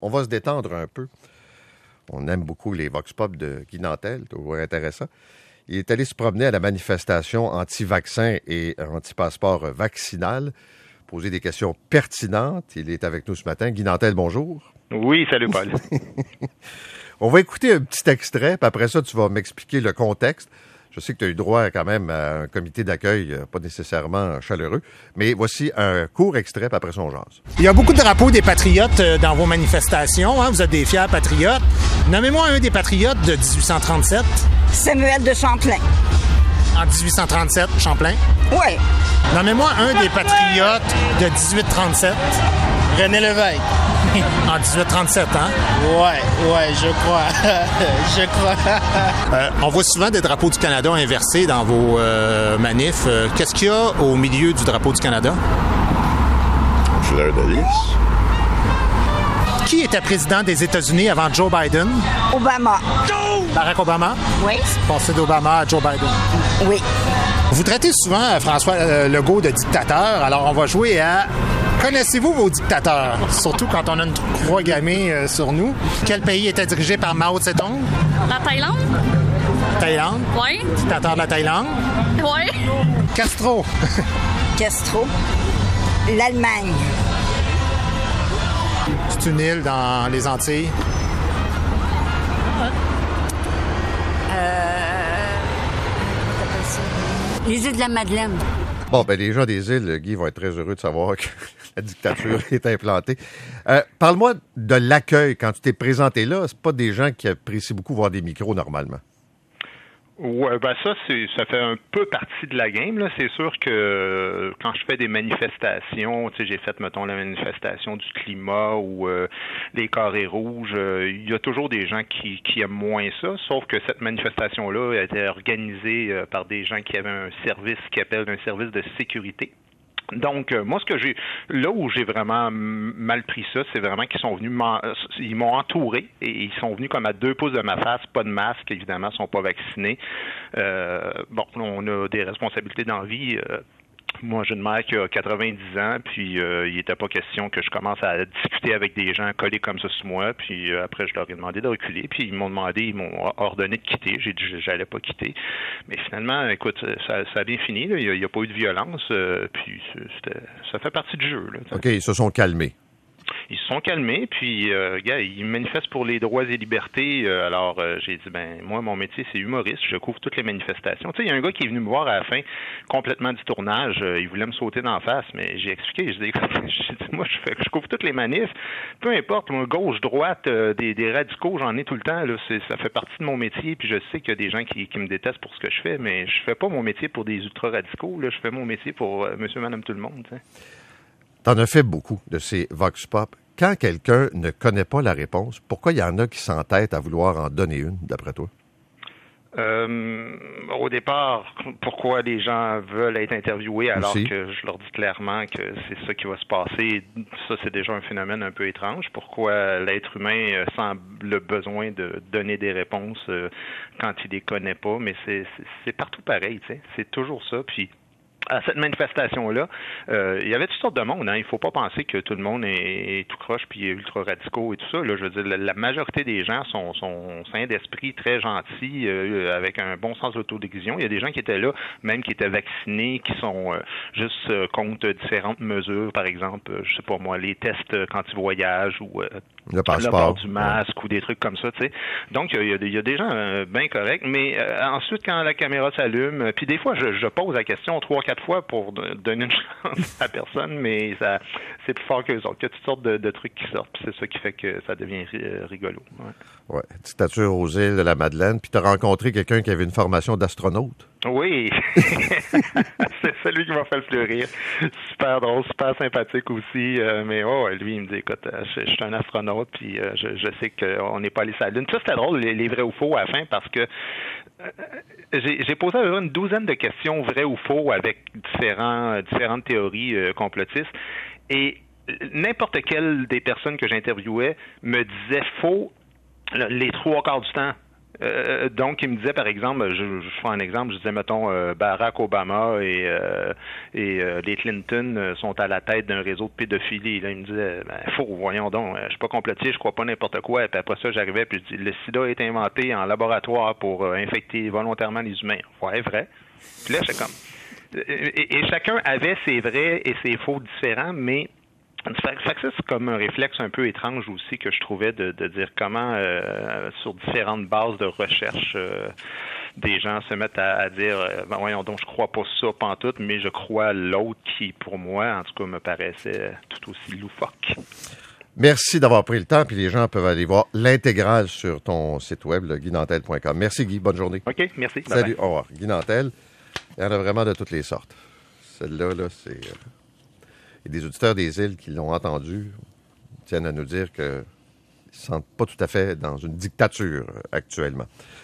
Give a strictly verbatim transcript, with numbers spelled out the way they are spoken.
On va se détendre un peu. On aime beaucoup les Vox Pop de Guy Nantel, toujours intéressant. Il est allé se promener à la manifestation anti-vaccin et anti-passeport vaccinal, poser des questions pertinentes. Il est avec nous ce matin. Guy Nantel, bonjour. Oui, salut Paul. On va écouter un petit extrait, puis après ça, tu vas m'expliquer le contexte. Je sais que tu as eu droit quand même à un comité d'accueil pas nécessairement chaleureux, mais voici un court extrait, puis après ça, on jase. Il y a beaucoup de drapeaux des patriotes dans vos manifestations. Hein? Vous êtes des fiers patriotes. Nommez-moi un des patriotes de dix-huit cent trente-sept. Samuel de Champlain. En dix-huit cent trente-sept, Champlain? Oui. Nommez-moi un des patriotes de dix-huit trente-sept. René Lévesque. En dix-huit trente-sept, hein? Ouais, ouais, je crois. je crois. euh, on voit souvent des drapeaux du Canada inversés dans vos euh, manifs. Euh, qu'est-ce qu'il y a au milieu du drapeau du Canada? Fleur de lys. Qui était président des États-Unis avant Joe Biden? Obama. Barack Obama? Oui. Passé d'Obama à Joe Biden? Oui. Vous traitez souvent François euh, Legault de dictateur, alors on va jouer à... Connaissez-vous vos dictateurs? Surtout quand on a une croix gammée euh, sur nous. Quel pays était dirigé par Mao Tse-tung? La Thaïlande? Thaïlande? Oui. Dictateur de la Thaïlande? Oui. Castro? Castro. L'Allemagne. C'est une île dans les Antilles? Euh... Les îles de la Madeleine. Bon, ben les gens des îles, Guy, vont être très heureux de savoir que la dictature est implantée. Euh, parle-moi de l'accueil quand tu t'es présenté là. C'est pas des gens qui apprécient beaucoup voir des micros normalement. Ouais, ben ça, c'est ça fait un peu partie de la game, là. C'est sûr que quand je fais des manifestations, tu sais, j'ai fait, mettons, la manifestation du climat ou euh, les carrés rouges, euh, il y a toujours des gens qui, qui aiment moins ça, sauf que cette manifestation-là a été organisée euh, par des gens qui avaient un service qui appelle un service de sécurité. Donc, euh, moi, ce que j'ai, là où j'ai vraiment mal pris ça, c'est vraiment qu'ils sont venus, ils m'ont entouré et ils sont venus comme à deux pouces de ma face, pas de masque, évidemment, ils sont pas vaccinés. Euh, bon, on a des responsabilités dans la vie. Euh, Moi, j'ai une mère qui a quatre-vingt-dix ans, puis euh, il n'était pas question que je commence à discuter avec des gens collés comme ça sur moi, puis euh, après, je leur ai demandé de reculer, puis ils m'ont demandé, ils m'ont ordonné de quitter. J'ai dit que j'allais pas quitter. Mais finalement, écoute, ça, ça a bien fini, là. Il n'y a, a pas eu de violence, euh, puis ça fait partie du jeu, là. OK, ils se sont calmés. Ils se sont calmés, puis euh, gars, ils manifestent pour les droits et libertés. Euh, alors, euh, j'ai dit, ben moi, mon métier, c'est humoriste. Je couvre toutes les manifestations. Tu sais, il y a un gars qui est venu me voir à la fin, complètement du tournage. Euh, il voulait me sauter d'en face, mais j'ai expliqué. J'ai dit, j'ai dit moi, je, fais, je couvre toutes les manifs. Peu importe, moi, gauche, droite, euh, des, des radicaux, j'en ai tout le temps. Là. C'est, ça fait partie de mon métier, puis je sais qu'il y a des gens qui, qui me détestent pour ce que je fais, mais je fais pas mon métier pour des ultra-radicaux. Là. Je fais mon métier pour euh, monsieur, madame, tout le monde. Tu sais. T'en as fait beaucoup de ces Vox Pop. Quand quelqu'un ne connaît pas la réponse, pourquoi il y en a qui s'entêtent à vouloir en donner une, d'après toi? Euh, au départ, pourquoi les gens veulent être interviewés alors Aussi. que je leur dis clairement que c'est ça qui va se passer. Ça, c'est déjà un phénomène un peu étrange. Pourquoi l'être humain sent le besoin de donner des réponses euh, quand il les connaît pas? Mais c'est, c'est, c'est partout pareil, tu sais. C'est toujours ça. Puis à cette manifestation-là, euh, il y avait toutes sortes de monde. Hein. Il ne faut pas penser que tout le monde est, est tout croche puis ultra-radicaux et tout ça. Là, je veux dire, la, la majorité des gens sont, sont sains d'esprit, très gentils, euh, avec un bon sens d'autodérision. Il y a des gens qui étaient là, même qui étaient vaccinés, qui sont euh, juste euh, contre différentes mesures, par exemple, euh, je sais pas moi, les tests quand ils voyagent ou euh, le passeport, le port du masque ouais. ou des trucs comme ça, tu sais. Donc, il y, y, y a des gens euh, bien corrects, mais euh, ensuite, quand la caméra s'allume, euh, puis des fois, je, je pose la question trois, quatre fois pour donner une chance à personne, mais ça, c'est plus fort qu'eux autres. Il y a toutes sortes de, de trucs qui sortent, puis c'est ça qui fait que ça devient ri- rigolo. Ouais. ouais, dictature aux îles de la Madeleine, puis tu as rencontré quelqu'un qui avait une formation d'astronaute. Oui, c'est celui qui m'a fait le plus rire. Super drôle, super sympathique aussi, euh, mais oh, lui, il me dit, écoute, je, je suis un astronaute, puis euh, je, je sais qu'on n'est pas allé sur la Lune. Ça, c'était drôle, les, les vrais ou faux à la fin, parce que euh, j'ai, j'ai posé une douzaine de questions vrais ou faux avec différents, différentes théories euh, complotistes, et n'importe quelle des personnes que j'interviewais me disait faux les trois quarts du temps. Euh, donc, il me disait, par exemple, je, je fais un exemple, je disais, mettons, euh, Barack Obama et, euh, et euh, les Clinton sont à la tête d'un réseau de pédophilie. Là, il me disait, ben, faux, voyons donc, je suis pas complotiste, je crois pas n'importe quoi. Et puis après ça, j'arrivais, puis je dis, le sida a été inventé en laboratoire pour euh, infecter volontairement les humains. Ouais, vrai. Puis là, c'est comme... Et, et chacun avait ses vrais et ses faux différents, mais... Fait, fait que ça, c'est comme un réflexe un peu étrange aussi que je trouvais de, de dire comment, euh, sur différentes bases de recherche, euh, des gens se mettent à, à dire euh, ben voyons donc, je crois pas ça pantoute, mais je crois l'autre qui, pour moi, en tout cas, me paraissait tout aussi loufoque. Merci d'avoir pris le temps, puis les gens peuvent aller voir l'intégrale sur ton site web, le guy nantel point com. Merci Guy, bonne journée. OK, merci. Salut, bye bye. au revoir. Guy Nantel, il y en a vraiment de toutes les sortes. Celle-là, là, c'est... Euh... Et des auditeurs des îles qui l'ont entendu tiennent à nous dire qu'ils ne se sentent pas tout à fait dans une dictature actuellement.